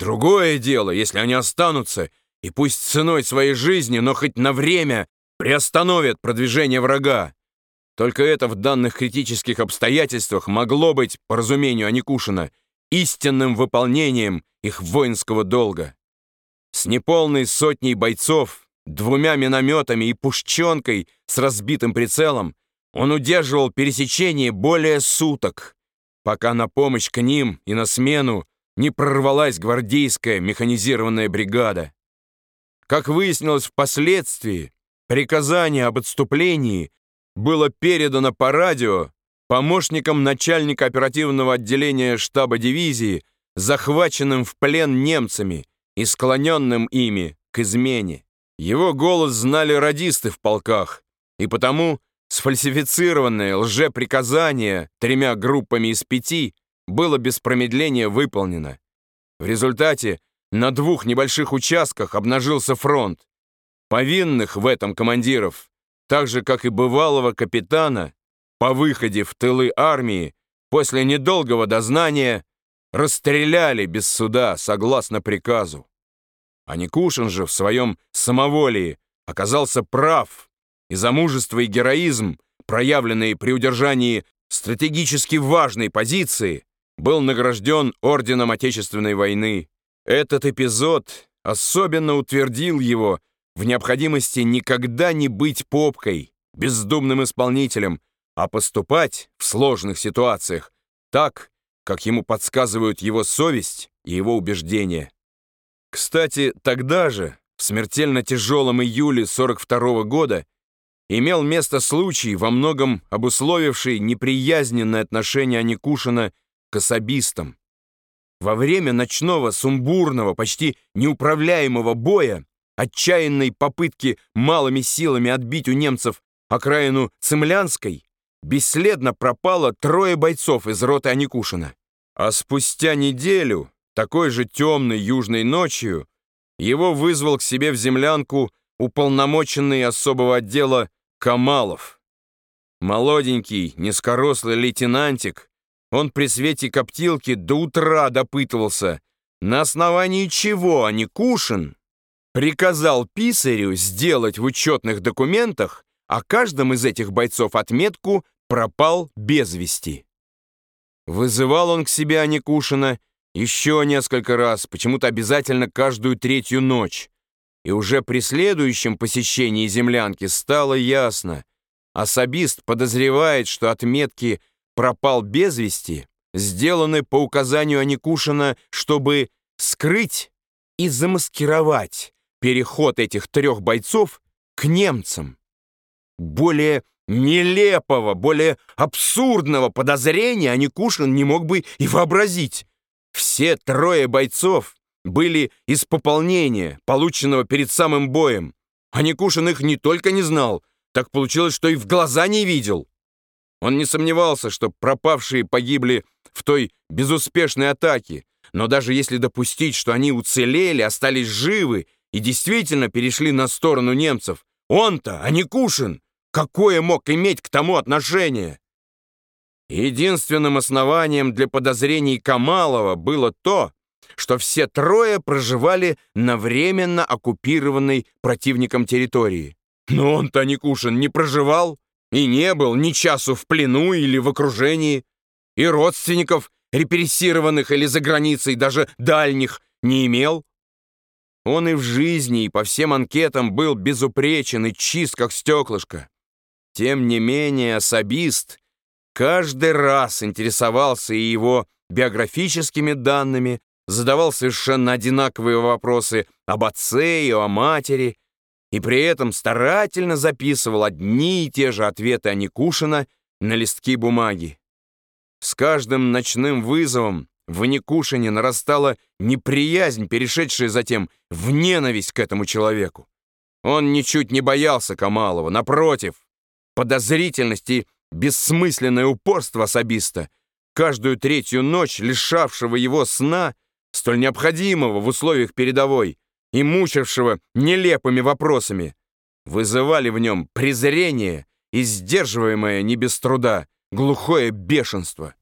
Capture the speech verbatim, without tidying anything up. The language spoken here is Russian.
Другое дело, если они останутся, и пусть ценой своей жизни, но хоть на время приостановят продвижение врага. Только это в данных критических обстоятельствах могло быть, по разумению Аникушина, истинным выполнением их воинского долга. С неполной сотней бойцов, двумя минометами и пушченкой с разбитым прицелом он удерживал пересечение более суток, пока на помощь к ним и на смену не прорвалась гвардейская механизированная бригада. Как выяснилось впоследствии, приказание об отступлении было передано по радио помощникам начальника оперативного отделения штаба дивизии, захваченным в плен немцами и склоненным ими к измене. Его голос знали радисты в полках, и потому сфальсифицированное лжеприказание тремя группами из пяти было без промедления выполнено. В результате на двух небольших участках обнажился фронт. Повинных в этом командиров, так же, как и бывалого капитана, по выходе в тылы армии, после недолгого дознания, расстреляли без суда согласно приказу. Аникушин же в своем самоволии оказался прав, и за мужество и героизм, проявленные при удержании стратегически важной позиции, был награжден орденом Отечественной войны. Этот эпизод особенно утвердил его в необходимости никогда не быть попкой, бездумным исполнителем, а поступать в сложных ситуациях так, как ему подсказывают его совесть и его убеждения. Кстати, тогда же, в смертельно тяжелом июле сорок второго года, имел место случай, во многом обусловивший неприязненное отношение Аникушина к особистам. Во время ночного, сумбурного, почти неуправляемого боя, отчаянной попытки малыми силами отбить у немцев окраину Цимлянской, бесследно пропало трое бойцов из роты Аникушина. А спустя неделю, такой же темной южной ночью, его вызвал к себе в землянку уполномоченный особого отдела Камалов. Молоденький, низкорослый лейтенантик, он при свете коптилки до утра допытывался, на основании чего Аникушин приказал писарю сделать в учетных документах о каждом из этих бойцов отметку «пропал без вести». Вызывал он к себе Аникушина еще несколько раз, почему-то обязательно каждую третью ночь. И уже при следующем посещении землянки стало ясно, особист подозревает, что отметки «пропал без вести» сделаны по указанию Аникушина, чтобы скрыть и замаскировать переход этих трех бойцов к немцам. Более нелепого, более абсурдного подозрения Аникушин не мог бы и вообразить. Все трое бойцов были из пополнения, полученного перед самым боем. Аникушин их не только не знал, так получилось, что и в глаза не видел. Он не сомневался, что пропавшие погибли в той безуспешной атаке, но даже если допустить, что они уцелели, остались живы и действительно перешли на сторону немцев, он-то, Аникушин, какое мог иметь к тому отношение? Единственным основанием для подозрений Камалова было то, что все трое проживали на временно оккупированной противником территории. Но он-то, Аникушин, не проживал и не был ни часу в плену или в окружении, и родственников, репрессированных или за границей, даже дальних, не имел. Он и в жизни, и по всем анкетам был безупречен и чист, как стеклышко. Тем не менее, особист каждый раз интересовался и его биографическими данными, задавал совершенно одинаковые вопросы об отце и о матери, и при этом старательно записывал одни и те же ответы Аникушина на листки бумаги. С каждым ночным вызовом в Аникушине нарастала неприязнь, перешедшая затем в ненависть к этому человеку. Он ничуть не боялся Камалова, напротив, подозрительность и бессмысленное упорство особиста, каждую третью ночь лишавшего его сна, столь необходимого в условиях передовой и мучившего нелепыми вопросами, вызывали в нем презрение и сдерживаемое не без труда глухое бешенство.